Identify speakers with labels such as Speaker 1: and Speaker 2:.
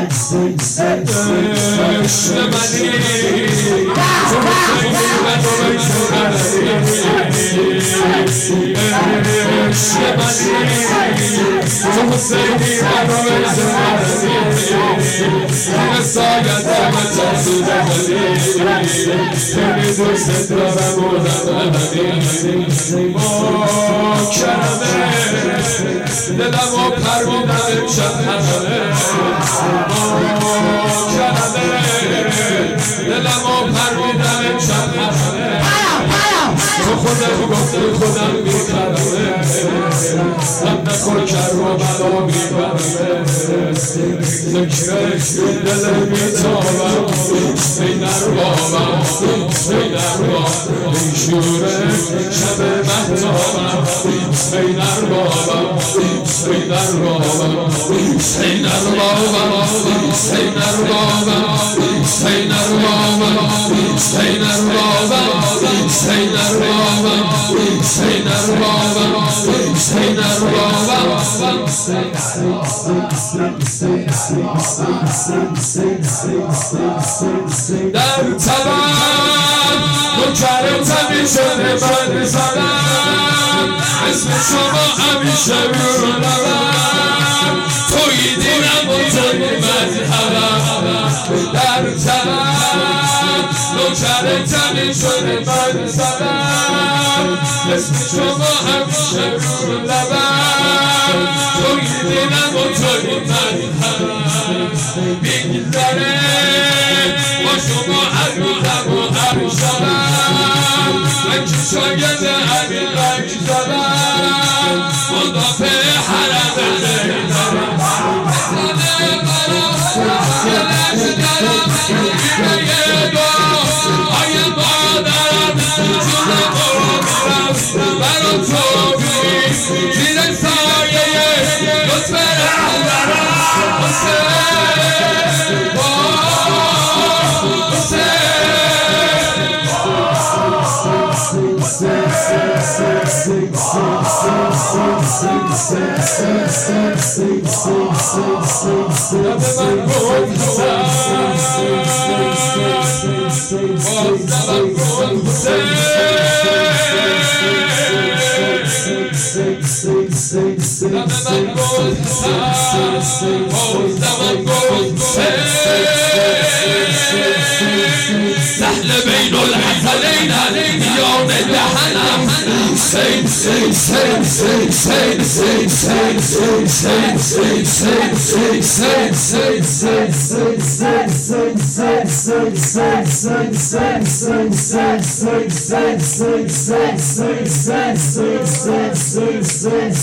Speaker 1: دلمو پرویدم چند تو خودم گفتی خودم میکردم هم نخور کرد و بلا میبرم ذکرش دل میتابم ای نربابم ای نربابم ای شوره شب مهتابم ای نربابم ای نربابم ای نربابم ای نربابم ای نربابم ای نربابم ای نربابم ای نربابم ای نربابم در تبم نوکر تبی شده من زدم اسم شما همیشه رو لبم توی دیدم و توی مذهبم در تبم نوکر تبی شده من زدم اسم شما همیشه رو لبم توی دیدم و توی مذهبم میگذره با شما هر روزم و هر شبم من که شاگرد همین رنگ زدم مدافع حرم زیدم زده برام دلش دارم بیمه دو آی مادرم جون قربونم برا تو بی زیر سایه لطف رهبرم سهل بین الحسنین میان دهنم سین سین سین سین سین سین سین سین سین سین سین سین سین سین سین